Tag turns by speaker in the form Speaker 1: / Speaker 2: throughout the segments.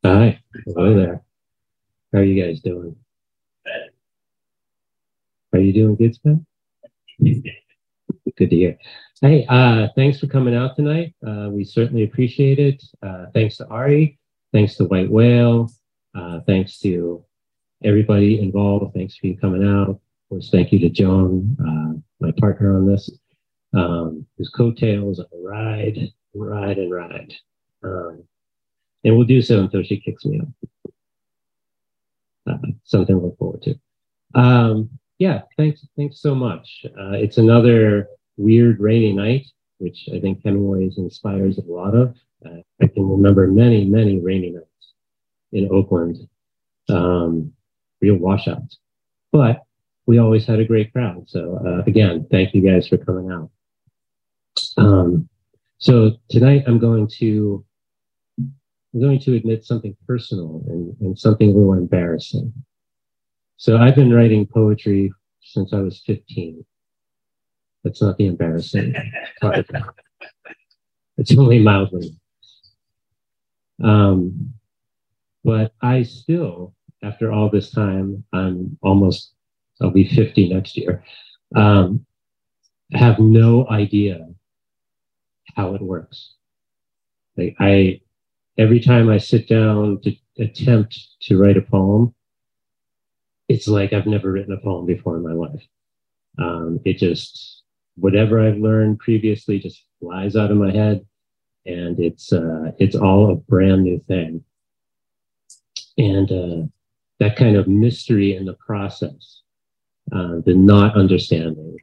Speaker 1: Hi, hello there. How are you guys doing? Are you doing good, Scott? Good to hear. Hey, thanks for coming out tonight. We certainly appreciate it. Thanks to Ari. Thanks to White Whale. Thanks to everybody involved. Thanks for you coming out. Of course, thank you to Joan, my partner on this, whose coattails I ride. Um, and we'll do so until she kicks me out. Something to look forward to. Yeah, thanks so much. It's another weird rainy night, which I think Hemingway's inspires a lot of. I can remember many rainy nights in Oakland, um, real washouts. But we always had a great crowd. So again, thank you guys for coming out. Um, so tonight I'm going to admit something personal and something a little embarrassing. So I've been writing poetry since I was 15. That's not the embarrassing part. It's only mildly. Um, but I still, after all this time, I'll be 50 next year, um, have no idea how it works. Every time I sit down to attempt to write a poem, it's like I've never written a poem before in my life. It just, whatever I've learned previously just flies out of my head, and it's all a brand new thing. And that kind of mystery in the process, the not understanding,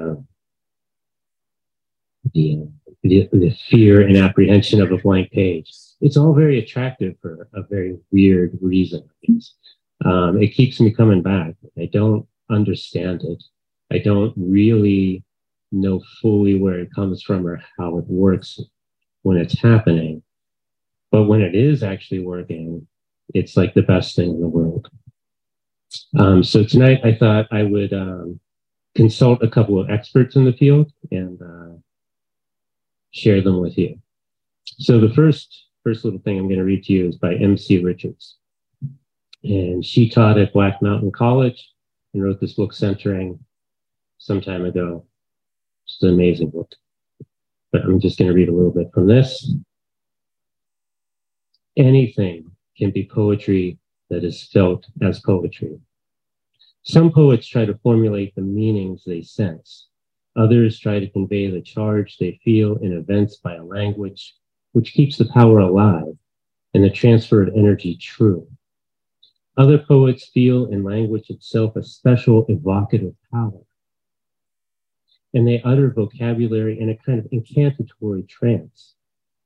Speaker 1: the fear and apprehension of a blank page. It's all very attractive for a very weird reason. It keeps me coming back. I don't understand it. I don't really know fully where it comes from or how it works when it's happening. But when it is actually working, it's like the best thing in the world. So tonight I thought I would consult a couple of experts in the field and share them with you. So the first little thing I'm going to read to you is by M.C. Richards. And she taught at Black Mountain College and wrote this book, Centering, some time ago. It's an amazing book. But I'm just going to read a little bit from this. Anything can be poetry that is felt as poetry. Some poets try to formulate the meanings they sense. Others try to convey the charge they feel in events by a language which keeps the power alive and the transferred energy true. Other poets feel in language itself a special evocative power, and they utter vocabulary in a kind of incantatory trance.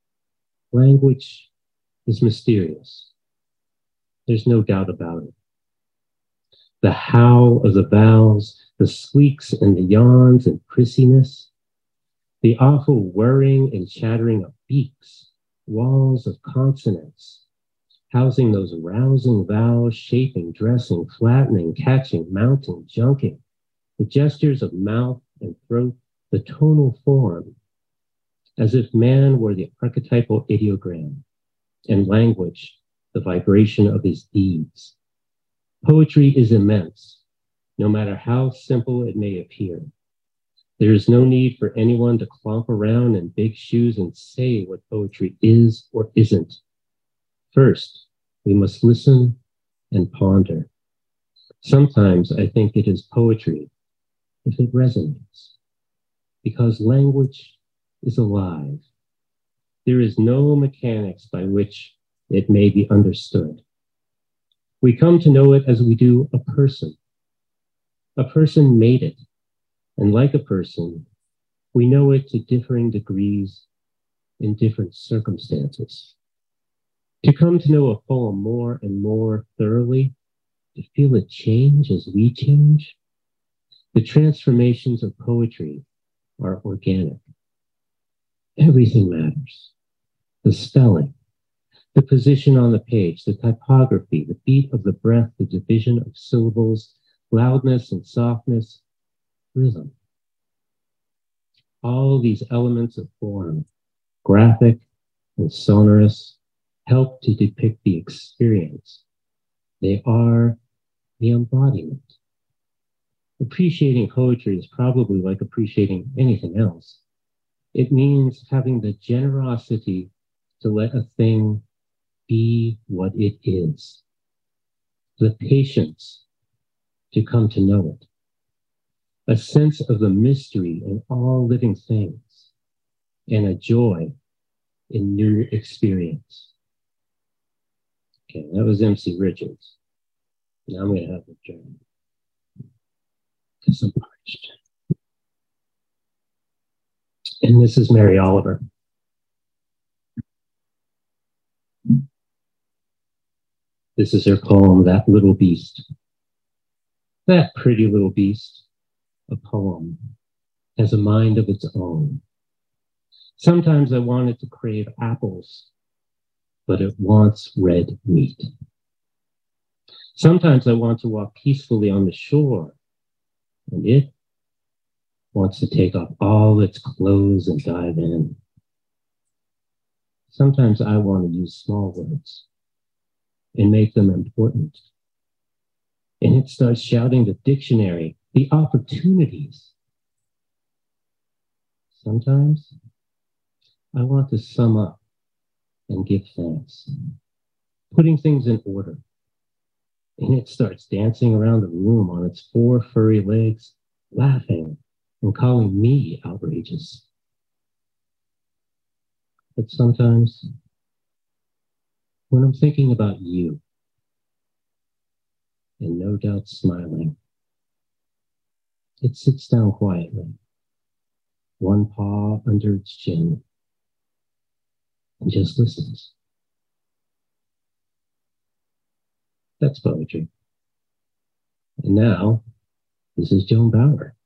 Speaker 1: Language is mysterious. There's no doubt about it. The howl of the vowels, the squeaks and the yawns and prissiness, the awful whirring and chattering of beaks, walls of consonants, housing those rousing vowels, shaping, dressing, flattening, catching, mounting, junking, the gestures of mouth and throat, the tonal form, as if man were the archetypal ideogram, and language the vibration of his deeds. Poetry is immense, no matter how simple it may appear. There is no need for anyone to clomp around in big shoes and say what poetry is or isn't. First, we must listen and ponder. Sometimes I think it is poetry if it resonates, because language is alive. There is no mechanics by which it may be understood. We come to know it as we do a person. A person made it, and like a person, we know it to differing degrees in different circumstances. To come to know a poem more and more thoroughly, to feel it change as we change, the transformations of poetry are organic. Everything matters. The spelling, the position on the page, the typography, the beat of the breath, the division of syllables, loudness and softness, rhythm. All these elements of form, graphic and sonorous, help to depict the experience. They are the embodiment. Appreciating poetry is probably like appreciating anything else. It means having the generosity to let a thing be what it is, the patience to come to know it, a sense of the mystery in all living things, and a joy in new experience. Okay, that was MC Richards. Now I'm going to have a journey because I'm parched. And this is Mary Oliver. This is her poem, That Little Beast. That pretty little beast, a poem, has a mind of its own. Sometimes I want it to crave apples, but it wants red meat. Sometimes I want to walk peacefully on the shore, and it wants to take off all its clothes and dive in. Sometimes I want to use small words and make them important. And it starts shouting the dictionary, the opportunities. Sometimes I want to sum up and give thanks, putting things in order. And it starts dancing around the room on its 4 furry legs, laughing and calling me outrageous. But sometimes, when I'm thinking about you, and no doubt smiling, it sits down quietly, one paw under its chin, and just listens. That's poetry. And now, this is Joan Bauer.